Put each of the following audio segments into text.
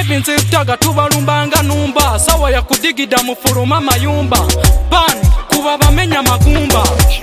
Steven Zitaga tubalumbanga numba sawa ya kudigida mufuruma mayumba ban kuba bamenya magumba.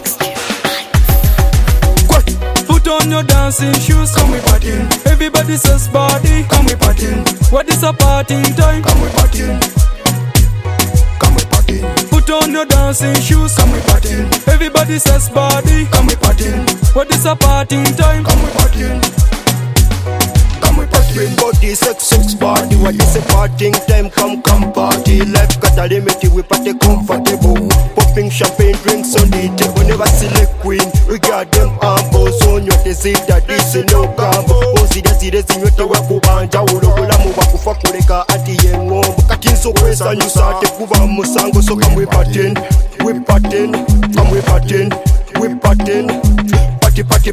Put on your dancing shoes, come we party. Everybody says party, come we party. What is a party time? Come we party. Come we party. Put on your dancing shoes, come we party. Everybody says party, come we party. What is a party time? Come we party. Come we party. Bring body, sex party. What is a party time? Come party. Life got a limit, we party comfortable. Popping champagne drinks on the table. Never select queen, we got them ambos. On your disease that this is no combo. Zidezi nyote wakubanja ulogula mubakufa kuleka ati yengombo. Katinso kwesa nyusate kuva musango. So come we party, we party, come we party, we party. Party.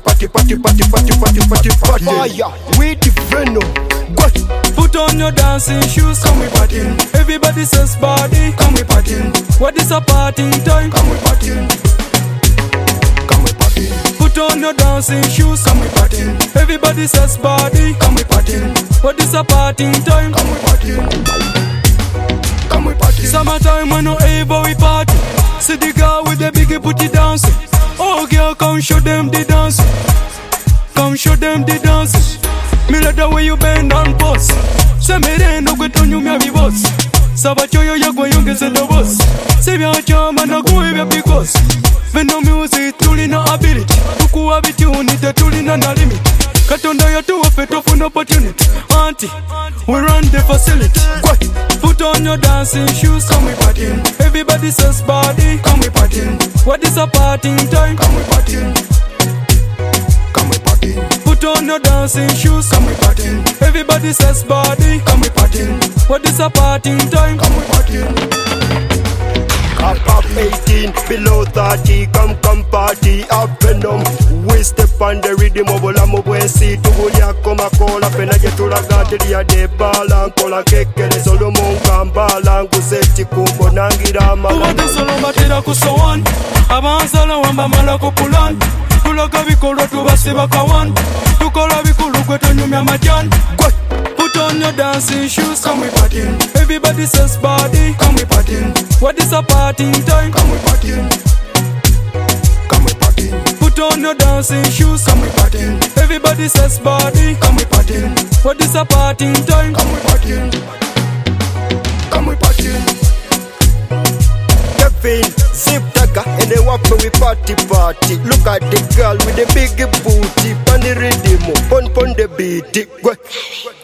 Fire, we the venom. Put on your dancing shoes, come we party. Everybody says party, come we party. What is a party time? Come we party. Come we party. Put on your dancing shoes, come we party. Everybody says party, come we party. What is a party time? Come we party. Come we party. Summertime when no ever we party. See the girl with the biggie booty dancing. Oh girl, come show them the dance. Come show them the dance. Me like the way you bend and pose. Say me then no get on you me boss. Sabachoyo ya go yongeze the boss. Say me a chama na go even because. When no music truly no ability. Tuku opportunity truly no limit. Katonda ya to offer for no opportunity. Auntie, we run the facility. Put on your dancing shoes, come we party. Everybody says party, come we party. What is a party time? Come we party. Come we party. Put on your dancing shoes, come we party. Everybody says party, come we party. What is a party time? Come we party. Up 18, below 30, come party, up venom. We step on the rhythm of Olamo Bwensi. Tugulia koma kola, pena jetula gati ya de bala. Kola kekele Solomon kambala. Nguzeti kumbo nangira mala. Uwate Solomon tira kusawan. Abansala wamba mala kupulan. Tuloka vikolo tubasiba kawan. Tukola vikulu kwetu nyumya majan. Put on your dancing shoes, come we party. Everybody says party, come we party. What is a party time? Come we party. Come we party. Put on your dancing shoes, come we party. Everybody says party, come we party. What is a party time? Come we party. Come we party. Kevin, Zitaga, and they walk me we party. Look at the girl with the big booty. Pon the rhythm, pon the beat.